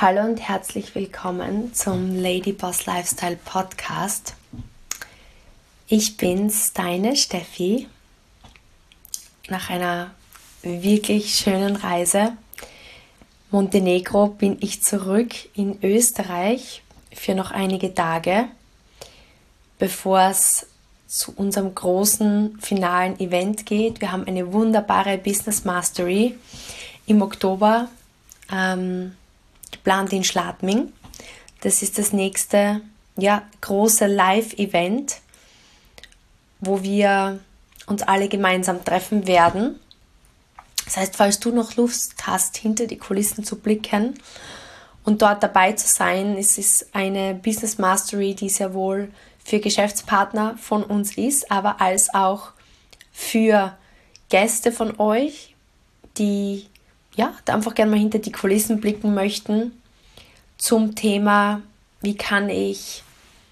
Hallo und herzlich willkommen zum Lady Boss Lifestyle Podcast. Ich bin's, deine Steffi. Nach einer wirklich schönen Reise Montenegro bin ich zurück in Österreich für noch einige Tage, bevor es zu unserem großen finalen Event geht. Wir haben eine wunderbare Business Mastery im Oktober geplant in Schladming. Das ist das nächste große Live-Event, wo wir uns alle gemeinsam treffen werden. Das heißt, falls du noch Lust hast, hinter die Kulissen zu blicken und dort dabei zu sein, es ist eine Business Mastery, die sehr wohl für Geschäftspartner von uns ist, aber als auch für Gäste von euch, die da einfach gerne mal hinter die Kulissen blicken möchten zum Thema, wie kann ich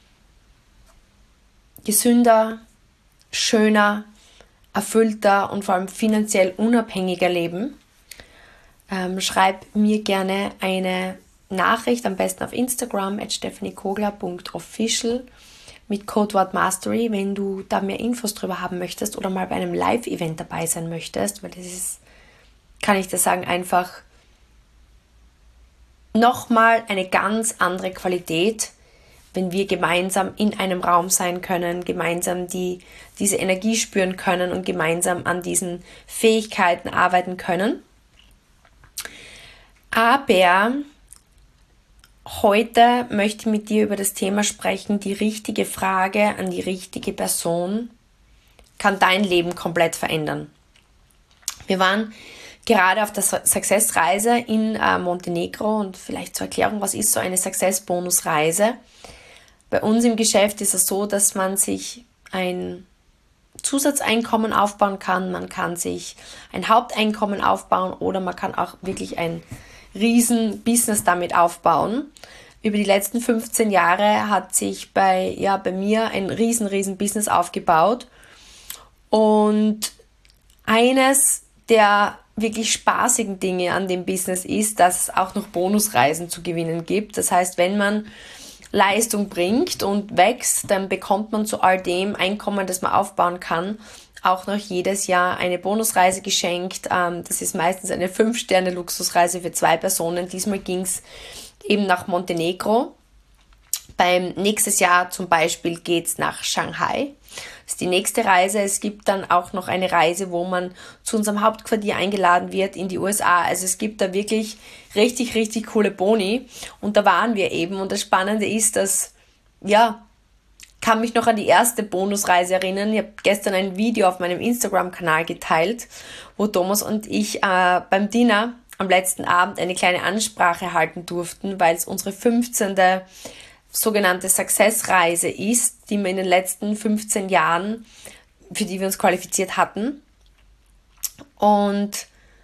gesünder, schöner, erfüllter und vor allem finanziell unabhängiger leben. Schreib mir gerne eine Nachricht, am besten auf Instagram @stephaniekogler.official mit Codewort Mastery, wenn du da mehr Infos drüber haben möchtest oder mal bei einem Live-Event dabei sein möchtest, weil das ist, kann ich dir sagen, einfach nochmal eine ganz andere Qualität, wenn wir gemeinsam in einem Raum sein können, gemeinsam diese Energie spüren können und gemeinsam an diesen Fähigkeiten arbeiten können. Aber heute möchte ich mit dir über das Thema sprechen, die richtige Frage an die richtige Person kann dein Leben komplett verändern. Wir waren gerade auf der Success-Reise in Montenegro und vielleicht zur Erklärung, was ist so eine Success-Bonus-Reise? Bei uns im Geschäft ist es so, dass man sich ein Zusatzeinkommen aufbauen kann, man kann sich ein Haupteinkommen aufbauen oder man kann auch wirklich ein riesen Business damit aufbauen. Über die letzten 15 Jahre hat sich bei mir ein riesen Business aufgebaut und eines der wirklich spaßigen Dinge an dem Business ist, dass es auch noch Bonusreisen zu gewinnen gibt. Das heißt, wenn man Leistung bringt und wächst, dann bekommt man zu all dem Einkommen, das man aufbauen kann, auch noch jedes Jahr eine Bonusreise geschenkt. Das ist meistens eine 5-Sterne-Luxusreise für 2 Personen. Diesmal ging es eben nach Montenegro. Beim nächstes Jahr zum Beispiel geht es nach Shanghai. Das ist die nächste Reise. Es gibt dann auch noch eine Reise, wo man zu unserem Hauptquartier eingeladen wird in die USA. Also es gibt da wirklich richtig coole Boni. Und da waren wir eben. Und das Spannende ist, dass, kann mich noch an die erste Bonusreise erinnern. Ich habe gestern ein Video auf meinem Instagram-Kanal geteilt, wo Thomas und ich beim Dinner am letzten Abend eine kleine Ansprache halten durften, weil es unsere 15. sogenannte Success-Reise ist, die wir in den letzten 15 Jahren, für die wir uns qualifiziert hatten. Und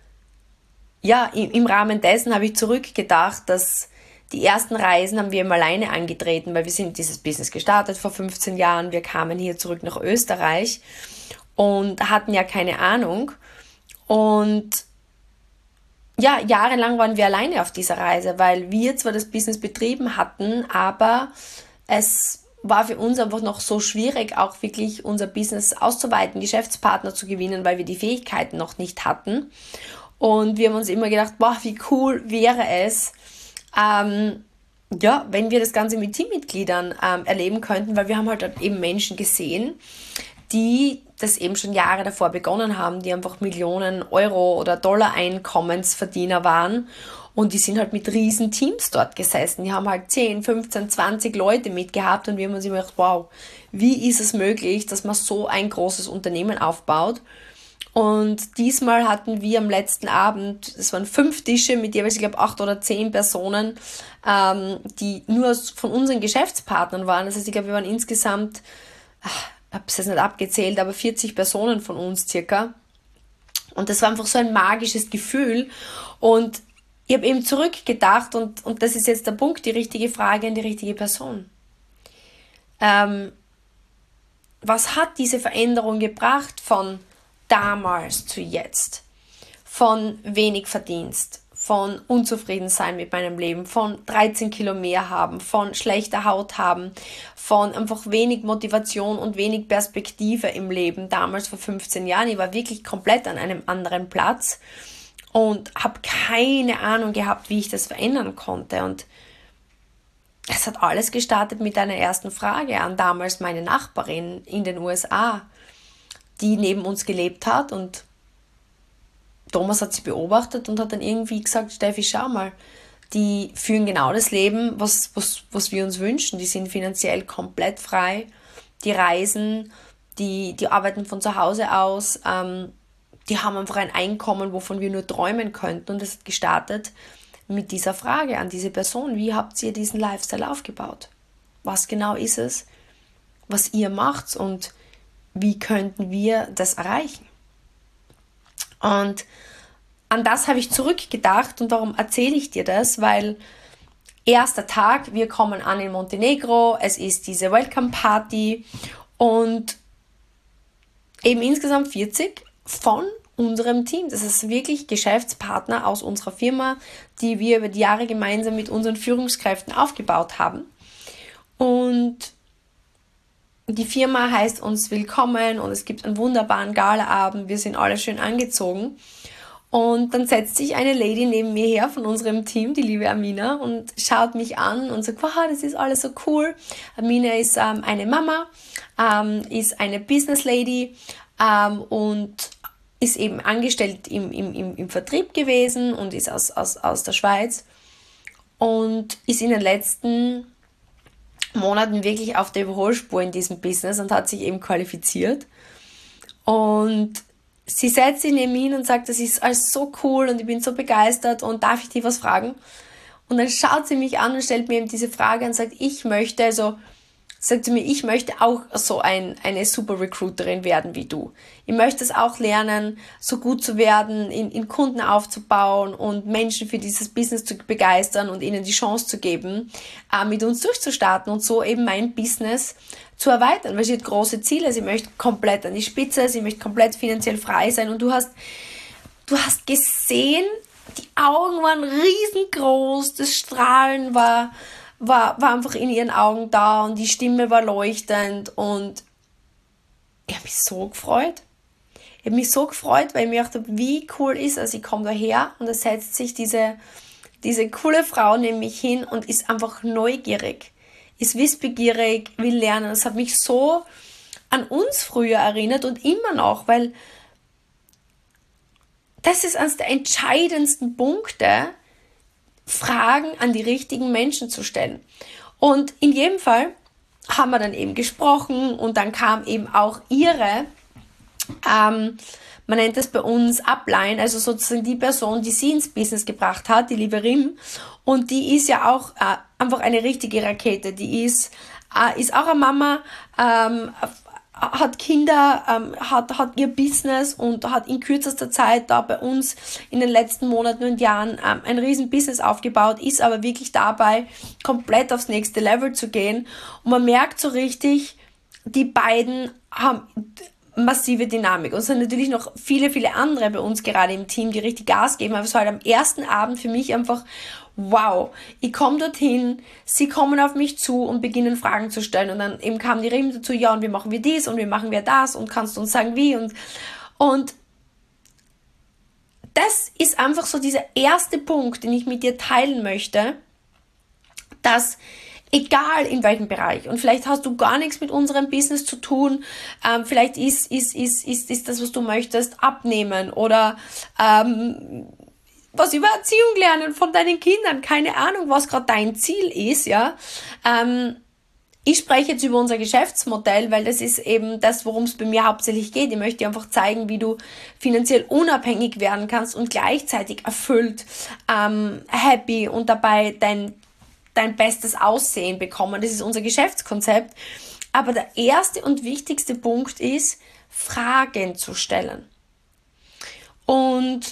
im Rahmen dessen habe ich zurückgedacht, dass die ersten Reisen haben wir immer alleine angetreten, weil wir sind dieses Business gestartet vor 15 Jahren. Wir kamen hier zurück nach Österreich und hatten ja keine Ahnung. Und jahrelang waren wir alleine auf dieser Reise, weil wir zwar das Business betrieben hatten, aber es war für uns einfach noch so schwierig, auch wirklich unser Business auszuweiten, Geschäftspartner zu gewinnen, weil wir die Fähigkeiten noch nicht hatten. Und wir haben uns immer gedacht, wie cool wäre es, wenn wir das Ganze mit Teammitgliedern erleben könnten, weil wir haben halt eben Menschen gesehen, die das eben schon Jahre davor begonnen haben, die einfach Millionen Euro oder Dollar Einkommensverdiener waren und die sind halt mit riesen Teams dort gesessen. Die haben halt 10, 15, 20 Leute mitgehabt und wir haben uns immer gedacht, wow, wie ist es möglich, dass man so ein großes Unternehmen aufbaut? Und diesmal hatten wir am letzten Abend, es waren 5 Tische mit jeweils, ich glaube, 8 oder 10 Personen, die nur von unseren Geschäftspartnern waren. Das heißt, ich glaube, wir waren insgesamt, ich habe es jetzt nicht abgezählt, aber 40 Personen von uns circa. Und das war einfach so ein magisches Gefühl. Und ich habe eben zurückgedacht und das ist jetzt der Punkt, die richtige Frage an die richtige Person. Was hat diese Veränderung gebracht von damals zu jetzt? Von wenig Verdienst, von unzufrieden sein mit meinem Leben, von 13 Kilo mehr haben, von schlechter Haut haben, von einfach wenig Motivation und wenig Perspektive im Leben. Damals vor 15 Jahren, ich war wirklich komplett an einem anderen Platz und habe keine Ahnung gehabt, wie ich das verändern konnte. Und es hat alles gestartet mit einer ersten Frage an damals meine Nachbarin in den USA, die neben uns gelebt hat, und Thomas hat sie beobachtet und hat dann irgendwie gesagt, Steffi, schau mal, die führen genau das Leben, was wir uns wünschen. Die sind finanziell komplett frei, die reisen, die arbeiten von zu Hause aus, die haben einfach ein Einkommen, wovon wir nur träumen könnten. Und es hat gestartet mit dieser Frage an diese Person: Wie habt ihr diesen Lifestyle aufgebaut? Was genau ist es, was ihr macht, und wie könnten wir das erreichen? Und an das habe ich zurückgedacht, und darum erzähle ich dir das, weil erster Tag, wir kommen an in Montenegro, es ist diese Welcome Party und eben insgesamt 40 von unserem Team. Das ist wirklich Geschäftspartner aus unserer Firma, die wir über die Jahre gemeinsam mit unseren Führungskräften aufgebaut haben. Und die Firma heißt uns willkommen und es gibt einen wunderbaren Galaabend. Wir sind alle schön angezogen. Und dann setzt sich eine Lady neben mir her von unserem Team, die liebe Amina, und schaut mich an und sagt, wow, das ist alles so cool. Amina ist eine Mama, ist eine Business Lady und ist eben angestellt im Vertrieb gewesen und ist aus der Schweiz und ist in den letzten Monaten wirklich auf der Überholspur in diesem Business und hat sich eben qualifiziert. Und sie setzt sich neben ihn und sagt, das ist alles so cool und ich bin so begeistert und darf ich dir was fragen? Und dann schaut sie mich an und stellt mir eben diese Frage und sagt, ich möchte auch so eine super Recruiterin werden wie du. Ich möchte es auch lernen, so gut zu werden, in Kunden aufzubauen und Menschen für dieses Business zu begeistern und ihnen die Chance zu geben, mit uns durchzustarten und so eben mein Business zu erweitern. Weil sie hat große Ziele, sie möchte komplett an die Spitze, sie möchte komplett finanziell frei sein, und du hast gesehen, die Augen waren riesengroß, das Strahlen war einfach in ihren Augen da und die Stimme war leuchtend, und ich habe mich so gefreut. Ich habe mich so gefreut, weil ich mir dachte, wie cool ist es. Ich komme daher und da setzt sich diese coole Frau neben mich hin und ist einfach neugierig, ist wissbegierig, will lernen. Das hat mich so an uns früher erinnert und immer noch, weil das ist eines der entscheidendsten Punkte, Fragen an die richtigen Menschen zu stellen. Und in jedem Fall haben wir dann eben gesprochen und dann kam eben auch ihre, man nennt das bei uns Upline, also sozusagen die Person, die sie ins Business gebracht hat, die liebe Rim. Und die ist ja auch einfach eine richtige Rakete. Die ist auch eine Mama, hat Kinder, hat ihr Business und hat in kürzester Zeit da bei uns in den letzten Monaten und Jahren ein riesen Business aufgebaut, ist aber wirklich dabei, komplett aufs nächste Level zu gehen. Und man merkt so richtig, die beiden haben massive Dynamik. Und es sind natürlich noch viele, viele andere bei uns gerade im Team, die richtig Gas geben. Aber es war halt am ersten Abend für mich einfach, wow, ich komme dorthin, sie kommen auf mich zu und beginnen Fragen zu stellen. Und dann eben kam die Riem dazu, ja, und wie machen wir dies und wie machen wir das und kannst du uns sagen, wie? Und das ist einfach so dieser erste Punkt, den ich mit dir teilen möchte, dass egal in welchem Bereich, und vielleicht hast du gar nichts mit unserem Business zu tun, vielleicht ist das, was du möchtest, abnehmen oder was über Erziehung lernen von deinen Kindern, keine Ahnung, was gerade dein Ziel ist, ja. Ich spreche jetzt über unser Geschäftsmodell, weil das ist eben das, worum es bei mir hauptsächlich geht. Ich möchte dir einfach zeigen, wie du finanziell unabhängig werden kannst und gleichzeitig erfüllt, happy und dabei dein bestes Aussehen bekommen. Das ist unser Geschäftskonzept. Aber der erste und wichtigste Punkt ist, Fragen zu stellen. Und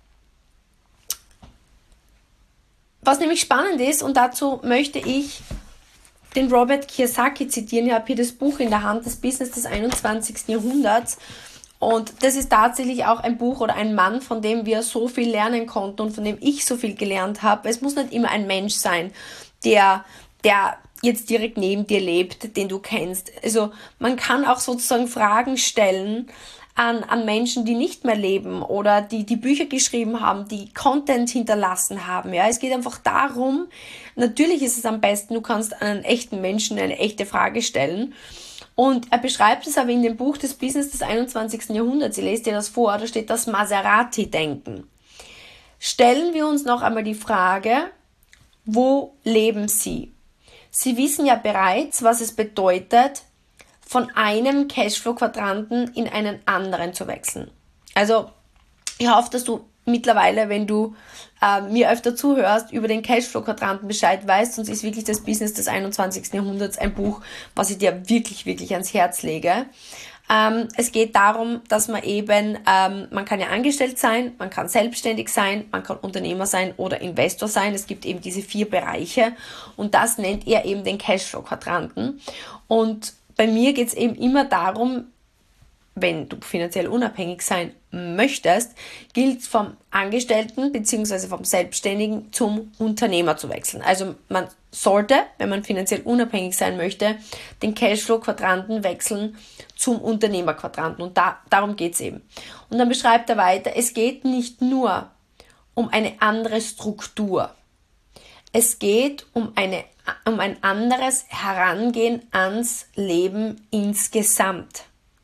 was nämlich spannend ist, und dazu möchte ich den Robert Kiyosaki zitieren. Ich habe hier das Buch in der Hand, das Business des 21. Jahrhunderts. Und das ist tatsächlich auch ein Buch oder ein Mann, von dem wir so viel lernen konnten und von dem ich so viel gelernt habe. Es muss nicht immer ein Mensch sein, der jetzt direkt neben dir lebt, den du kennst. Also man kann auch sozusagen Fragen stellen an Menschen, die nicht mehr leben oder die Bücher geschrieben haben, die Content hinterlassen haben. Ja, es geht einfach darum, natürlich ist es am besten, du kannst einen echten Menschen eine echte Frage stellen. Und er beschreibt es aber in dem Buch Das Business des 21. Jahrhunderts. Ich lese dir das vor, da steht das Maserati-Denken. Stellen wir uns noch einmal die Frage, wo leben Sie? Sie wissen ja bereits, was es bedeutet, von einem Cashflow-Quadranten in einen anderen zu wechseln. Also ich hoffe, dass du mittlerweile, wenn du mir öfter zuhörst, über den Cashflow-Quadranten Bescheid weißt, sonst ist wirklich das Business des 21. Jahrhunderts ein Buch, was ich dir wirklich, wirklich ans Herz lege. Es geht darum, dass man eben, man kann ja angestellt sein, man kann selbstständig sein, man kann Unternehmer sein oder Investor sein. Es gibt eben diese 4 Bereiche und das nennt er eben den Cashflow-Quadranten. Und bei mir geht es eben immer darum, wenn du finanziell unabhängig sein möchtest, gilt es vom Angestellten bzw. vom Selbstständigen zum Unternehmer zu wechseln. Also man sollte, wenn man finanziell unabhängig sein möchte, den Cashflow-Quadranten wechseln zum Unternehmer-Quadranten. Und darum geht es eben. Und dann beschreibt er weiter, es geht nicht nur um eine andere Struktur. Es geht um ein anderes Herangehen ans Leben insgesamt.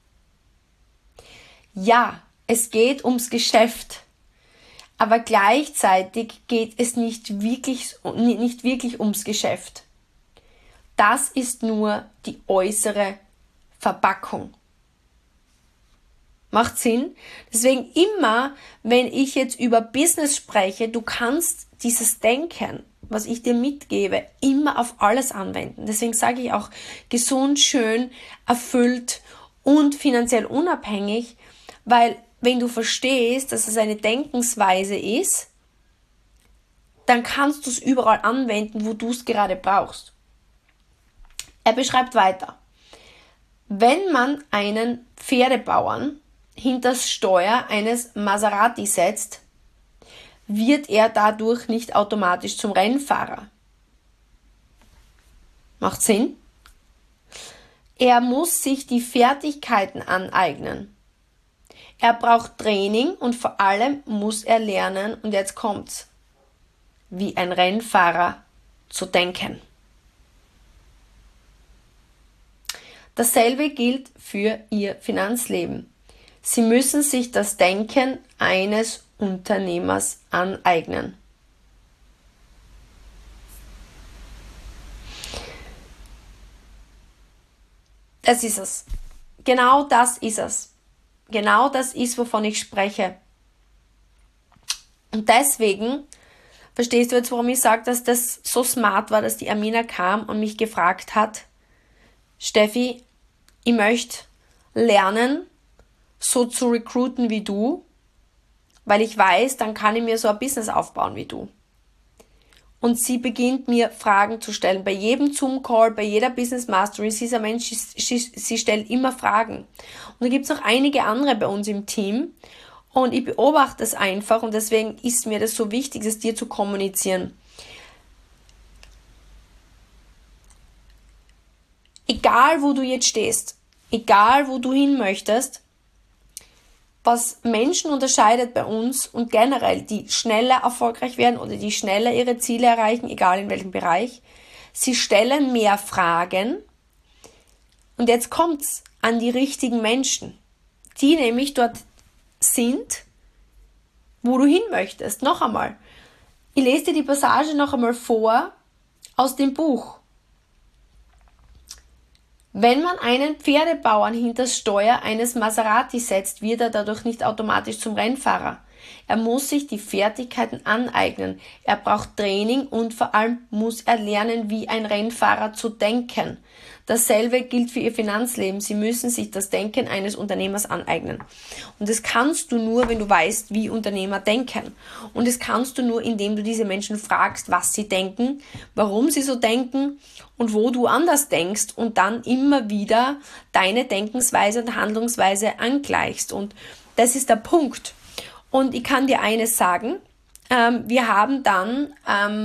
Ja, es geht ums Geschäft, aber gleichzeitig geht es nicht wirklich ums Geschäft. Das ist nur die äußere Verpackung. Macht Sinn? Deswegen immer, wenn ich jetzt über Business spreche, du kannst dieses Denken, was ich dir mitgebe, immer auf alles anwenden. Deswegen sage ich auch gesund, schön, erfüllt und finanziell unabhängig, weil wenn du verstehst, dass es eine Denkensweise ist, dann kannst du es überall anwenden, wo du es gerade brauchst. Er beschreibt weiter. Wenn man einen Pferdebauern hinters Steuer eines Maserati setzt, wird er dadurch nicht automatisch zum Rennfahrer. Macht Sinn? Er muss sich die Fertigkeiten aneignen. Er braucht Training und vor allem muss er lernen, und jetzt kommt's, wie ein Rennfahrer zu denken. Dasselbe gilt für Ihr Finanzleben. Sie müssen sich das Denken eines Unternehmers aneignen. Das ist es. Genau das ist es. Genau das ist, wovon ich spreche. Und deswegen, verstehst du jetzt, warum ich sage, dass das so smart war, dass die Amina kam und mich gefragt hat, Steffi, ich möchte lernen, so zu recruiten wie du, weil ich weiß, dann kann ich mir so ein Business aufbauen wie du. Und sie beginnt mir Fragen zu stellen. Bei jedem Zoom-Call, bei jeder Business Mastery, sie ist ein Mensch, sie stellt immer Fragen. Und da gibt es noch einige andere bei uns im Team. Und ich beobachte es einfach und deswegen ist mir das so wichtig, es dir zu kommunizieren. Egal, wo du jetzt stehst, egal, wo du hin möchtest, was Menschen unterscheidet bei uns und generell, die schneller erfolgreich werden oder die schneller ihre Ziele erreichen, egal in welchem Bereich, sie stellen mehr Fragen und jetzt kommt's an die richtigen Menschen, die nämlich dort sind, wo du hin möchtest. Noch einmal, ich lese dir die Passage noch einmal vor aus dem Buch. Wenn man einen Pferdebauern hinters Steuer eines Maserati setzt, wird er dadurch nicht automatisch zum Rennfahrer. Er muss sich die Fertigkeiten aneignen. Er braucht Training und vor allem muss er lernen, wie ein Rennfahrer zu denken. Dasselbe gilt für Ihr Finanzleben. Sie müssen sich das Denken eines Unternehmers aneignen. Und das kannst du nur, wenn du weißt, wie Unternehmer denken. Und das kannst du nur, indem du diese Menschen fragst, was sie denken, warum sie so denken und wo du anders denkst und dann immer wieder deine Denkensweise und Handlungsweise angleichst. Und das ist der Punkt. Und ich kann dir eines sagen, wir haben dann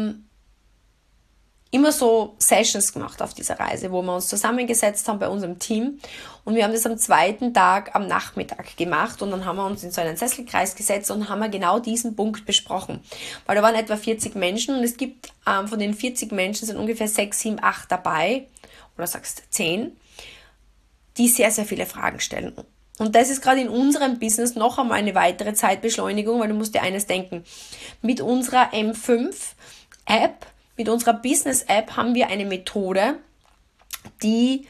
immer so Sessions gemacht auf dieser Reise, wo wir uns zusammengesetzt haben bei unserem Team und wir haben das am zweiten Tag am Nachmittag gemacht und dann haben wir uns in so einen Sesselkreis gesetzt und haben wir genau diesen Punkt besprochen, weil da waren etwa 40 Menschen und es gibt von den 40 Menschen sind ungefähr 6, 7, 8 dabei oder sagst 10, die sehr, sehr viele Fragen stellen. Und das ist gerade in unserem Business noch einmal eine weitere Zeitbeschleunigung, weil du musst dir eines denken, mit unserer M5-App, mit unserer Business-App haben wir eine Methode, die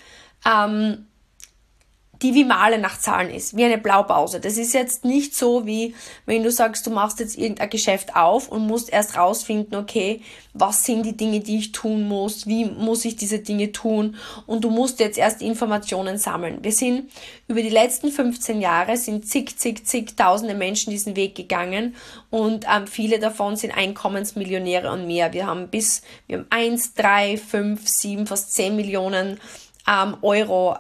wie Malen nach Zahlen ist, wie eine Blaupause. Das ist jetzt nicht so, wie wenn du sagst, du machst jetzt irgendein Geschäft auf und musst erst rausfinden, okay, was sind die Dinge, die ich tun muss, wie muss ich diese Dinge tun und du musst jetzt erst Informationen sammeln. Wir sind über die letzten 15 Jahre sind zigtausende Menschen diesen Weg gegangen und viele davon sind Einkommensmillionäre und mehr. Wir haben 1, 3, 5, 7, fast 10 Millionen Euro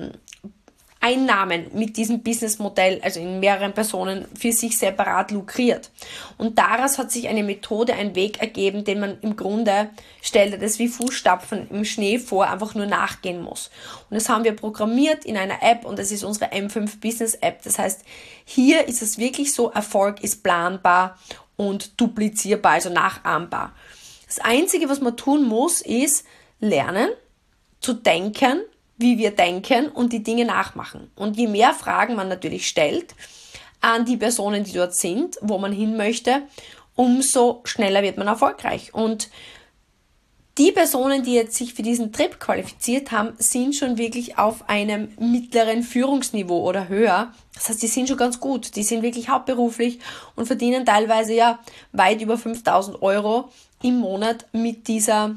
Einnahmen mit diesem Businessmodell, also in mehreren Personen, für sich separat lukriert. Und daraus hat sich eine Methode, ein Weg ergeben, den man im Grunde, stellt er das wie Fußstapfen im Schnee vor, einfach nur nachgehen muss. Und das haben wir programmiert in einer App und das ist unsere M5 Business App. Das heißt, hier ist es wirklich so, Erfolg ist planbar und duplizierbar, also nachahmbar. Das Einzige, was man tun muss, ist lernen, zu denken, wie wir denken und die Dinge nachmachen. Und je mehr Fragen man natürlich stellt an die Personen, die dort sind, wo man hin möchte, umso schneller wird man erfolgreich. Und die Personen, die jetzt sich für diesen Trip qualifiziert haben, sind schon wirklich auf einem mittleren Führungsniveau oder höher. Das heißt, die sind schon ganz gut. Die sind wirklich hauptberuflich und verdienen teilweise ja weit über 5.000 Euro im Monat mit dieser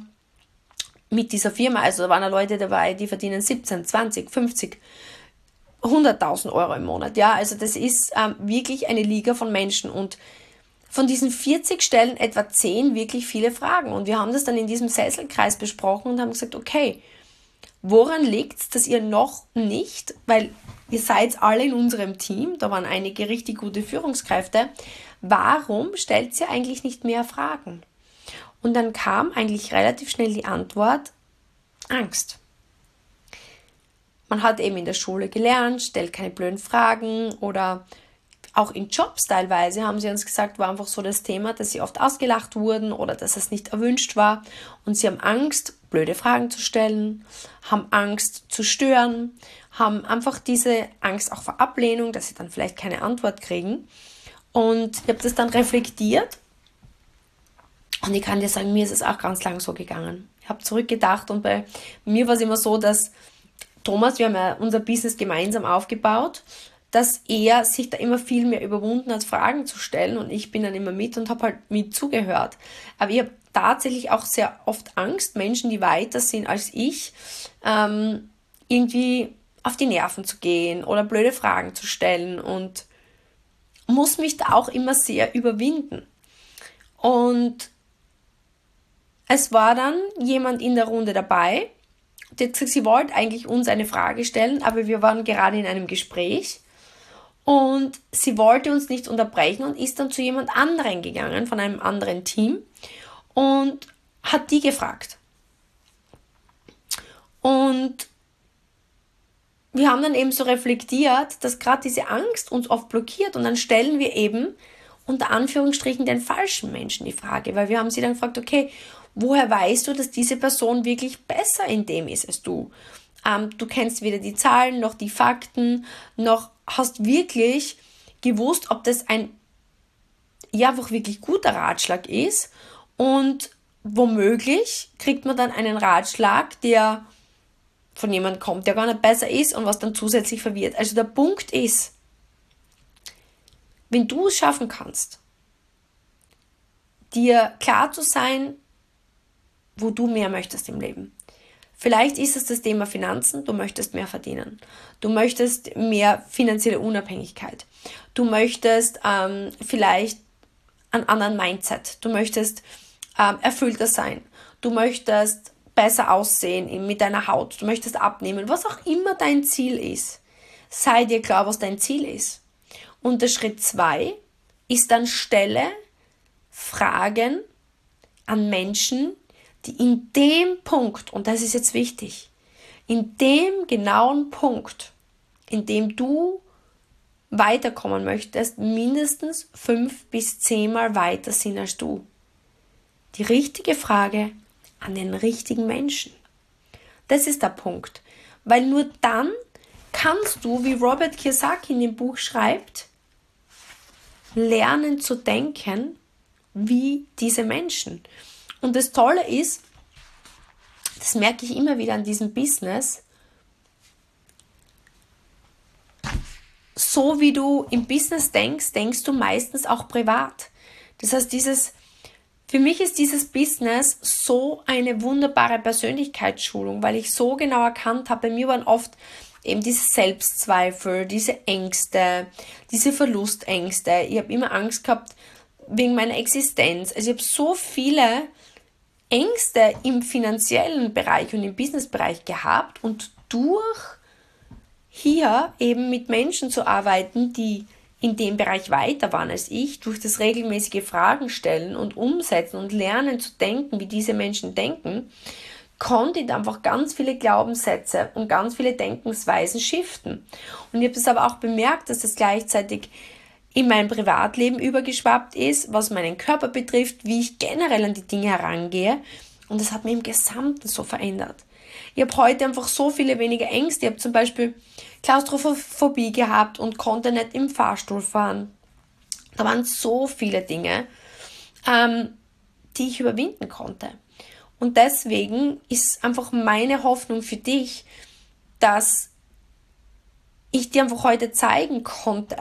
Firma. Also da waren Leute dabei, die verdienen 17, 20, 50, 100.000 Euro im Monat. Ja, also das ist wirklich eine Liga von Menschen und von diesen 40 stellen etwa 10 wirklich viele Fragen. Und wir haben das dann in diesem Sesselkreis besprochen und haben gesagt, okay, woran liegt es, dass ihr noch nicht, weil ihr seid alle in unserem Team, da waren einige richtig gute Führungskräfte, warum stellt ihr eigentlich nicht mehr Fragen? Und dann kam eigentlich relativ schnell die Antwort, Angst. Man hat eben in der Schule gelernt, stellt keine blöden Fragen oder auch in Jobs teilweise haben sie uns gesagt, war einfach so das Thema, dass sie oft ausgelacht wurden oder dass es nicht erwünscht war und sie haben Angst, blöde Fragen zu stellen, haben Angst zu stören, haben einfach diese Angst auch vor Ablehnung, dass sie dann vielleicht keine Antwort kriegen und ich habe das dann reflektiert. Und ich kann dir sagen, mir ist es auch ganz lang so gegangen. Ich habe zurückgedacht und bei mir war es immer so, dass Thomas, wir haben ja unser Business gemeinsam aufgebaut, dass er sich da immer viel mehr überwunden hat, Fragen zu stellen und ich bin dann immer mit und habe halt mit zugehört. Aber ich habe tatsächlich auch sehr oft Angst, Menschen, die weiter sind als ich, irgendwie auf die Nerven zu gehen oder blöde Fragen zu stellen und muss mich da auch immer sehr überwinden. Und es war dann jemand in der Runde dabei, die hat gesagt, sie wollte eigentlich uns eine Frage stellen, aber wir waren gerade in einem Gespräch und sie wollte uns nicht unterbrechen und ist dann zu jemand anderen gegangen, von einem anderen Team und hat die gefragt. Und wir haben dann eben so reflektiert, dass gerade diese Angst uns oft blockiert und dann stellen wir eben unter Anführungsstrichen den falschen Menschen die Frage, weil wir haben sie dann gefragt, okay, woher weißt du, dass diese Person wirklich besser in dem ist als du? Du kennst weder die Zahlen noch die Fakten, noch hast wirklich gewusst, ob das ein einfach wirklich guter Ratschlag ist und womöglich kriegt man dann einen Ratschlag, der von jemandem kommt, der gar nicht besser ist und was dann zusätzlich verwirrt. Also der Punkt ist, wenn du es schaffen kannst, dir klar zu sein, wo du mehr möchtest im Leben. Vielleicht ist es das Thema Finanzen, du möchtest mehr verdienen. Du möchtest mehr finanzielle Unabhängigkeit. Du möchtest vielleicht einen anderen Mindset. Du möchtest erfüllter sein. Du möchtest besser aussehen mit deiner Haut. Du möchtest abnehmen. Was auch immer dein Ziel ist, sei dir klar, was dein Ziel ist. Und der Schritt 2 ist dann, stelle Fragen an Menschen, die in dem Punkt, und das ist jetzt wichtig, in dem genauen Punkt, in dem du weiterkommen möchtest, mindestens 5 bis 10 Mal weiter sind als du. Die richtige Frage an den richtigen Menschen. Das ist der Punkt. Weil nur dann kannst du, wie Robert Kiyosaki in dem Buch schreibt, lernen zu denken wie diese Menschen. Und das Tolle ist, das merke ich immer wieder an diesem Business, so wie du im Business denkst, denkst du meistens auch privat. Das heißt, für mich ist dieses Business so eine wunderbare Persönlichkeitsschulung, weil ich so genau erkannt habe, bei mir waren oft eben diese Selbstzweifel, diese Ängste, diese Verlustängste. Ich habe immer Angst gehabt wegen meiner Existenz. Also ich habe so viele Ängste im finanziellen Bereich und im Businessbereich gehabt, und durch hier eben mit Menschen zu arbeiten, die in dem Bereich weiter waren als ich, durch das regelmäßige Fragen stellen und umsetzen und lernen zu denken, wie diese Menschen denken, konnte ich einfach ganz viele Glaubenssätze und ganz viele Denkensweisen shiften. Und ich habe das aber auch bemerkt, dass das gleichzeitig in mein Privatleben übergeschwappt ist, was meinen Körper betrifft, wie ich generell an die Dinge herangehe. Und das hat mich im Gesamten so verändert. Ich habe heute einfach so viele weniger Ängste. Ich habe zum Beispiel Klaustrophobie gehabt und konnte nicht im Fahrstuhl fahren. Da waren so viele Dinge, die ich überwinden konnte. Und deswegen ist einfach meine Hoffnung für dich, dass ich dir einfach heute zeigen konnte,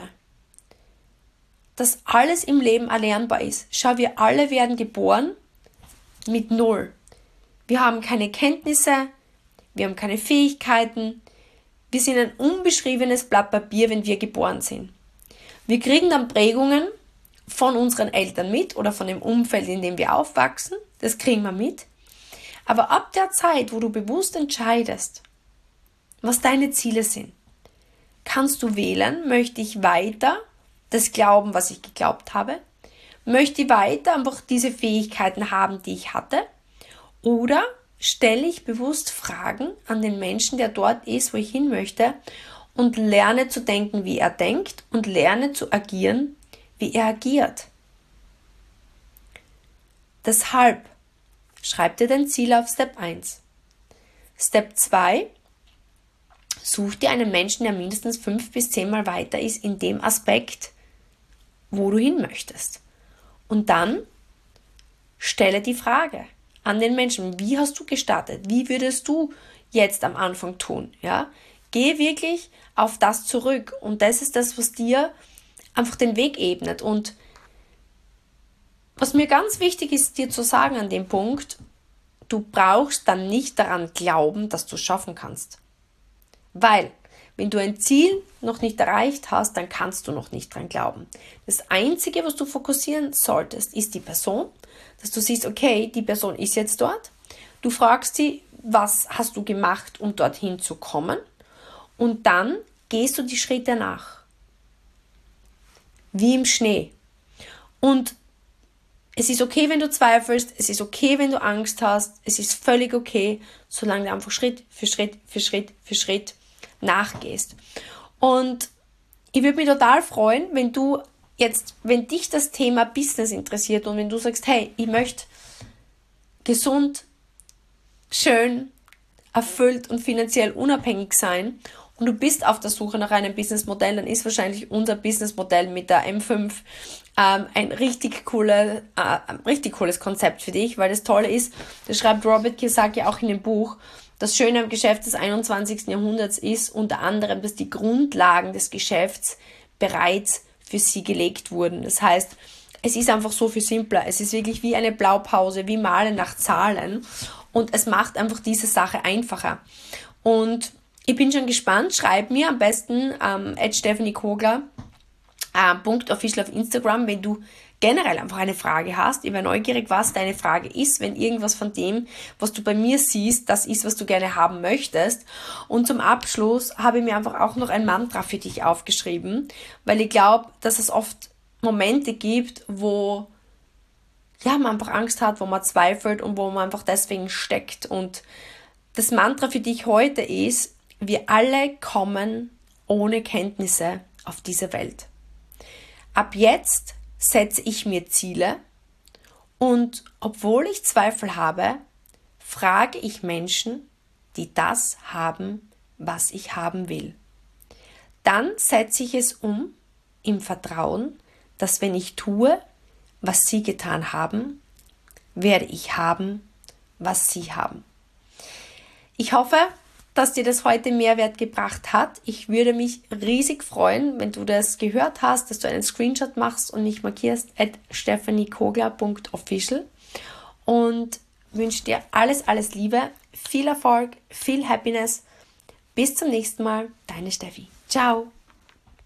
dass alles im Leben erlernbar ist. Schau, wir alle werden geboren mit 0. Wir haben keine Kenntnisse, wir haben keine Fähigkeiten, wir sind ein unbeschriebenes Blatt Papier, wenn wir geboren sind. Wir kriegen dann Prägungen von unseren Eltern mit oder von dem Umfeld, in dem wir aufwachsen, das kriegen wir mit. Aber ab der Zeit, wo du bewusst entscheidest, was deine Ziele sind, kannst du wählen, möchte ich weiter das glauben, was ich geglaubt habe, möchte ich weiter einfach diese Fähigkeiten haben, die ich hatte, oder stelle ich bewusst Fragen an den Menschen, der dort ist, wo ich hin möchte, und lerne zu denken, wie er denkt, und lerne zu agieren, wie er agiert. Deshalb schreib dir dein Ziel auf Step 1. Step 2, such dir einen Menschen, der mindestens 5 bis 10 Mal weiter ist in dem Aspekt, wo du hin möchtest. Und dann stelle die Frage an den Menschen, wie hast du gestartet? Wie würdest du jetzt am Anfang tun? Ja? Geh wirklich auf das zurück, und das ist das, was dir einfach den Weg ebnet. Und was mir ganz wichtig ist, dir zu sagen an dem Punkt, du brauchst dann nicht daran glauben, dass du es schaffen kannst. Weil, wenn du ein Ziel noch nicht erreicht hast, dann kannst du noch nicht dran glauben. Das Einzige, was du fokussieren solltest, ist die Person, dass du siehst, okay, die Person ist jetzt dort. Du fragst sie, was hast du gemacht, um dorthin zu kommen? Und dann gehst du die Schritte nach. Wie im Schnee. Und es ist okay, wenn du zweifelst, es ist okay, wenn du Angst hast, es ist völlig okay, solange du einfach Schritt für Schritt für Schritt für Schritt nachgehst. Und ich würde mich total freuen, wenn dich das Thema Business interessiert und wenn du sagst, hey, ich möchte gesund, schön, erfüllt und finanziell unabhängig sein, und du bist auf der Suche nach einem Businessmodell, dann ist wahrscheinlich unser Businessmodell mit der M5 ein richtig cooles Konzept für dich, weil das Tolle ist, das schreibt Robert Kiyosaki auch in dem Buch, das Schöne am Geschäft des 21. Jahrhunderts ist unter anderem, dass die Grundlagen des Geschäfts bereits für sie gelegt wurden. Das heißt, es ist einfach so viel simpler. Es ist wirklich wie eine Blaupause, wie Malen nach Zahlen. Und es macht einfach diese Sache einfacher. Und ich bin schon gespannt. Schreib mir am besten @stephaniekogler .official auf Instagram, wenn du generell einfach eine Frage hast. Ich wäre neugierig, was deine Frage ist, wenn irgendwas von dem, was du bei mir siehst, das ist, was du gerne haben möchtest. Und zum Abschluss habe ich mir einfach auch noch ein Mantra für dich aufgeschrieben, weil ich glaube, dass es oft Momente gibt, wo man einfach Angst hat, wo man zweifelt und wo man einfach deswegen steckt. Und das Mantra für dich heute ist: Wir alle kommen ohne Kenntnisse auf diese Welt. Ab jetzt setze ich mir Ziele und obwohl ich Zweifel habe, frage ich Menschen, die das haben, was ich haben will. Dann setze ich es um im Vertrauen, dass wenn ich tue, was sie getan haben, werde ich haben, was sie haben. Ich hoffe, dass dir das heute Mehrwert gebracht hat. Ich würde mich riesig freuen, wenn du das gehört hast, dass du einen Screenshot machst und mich markierst @stephaniekogler.official und wünsche dir alles, alles Liebe, viel Erfolg, viel Happiness. Bis zum nächsten Mal, deine Steffi. Ciao!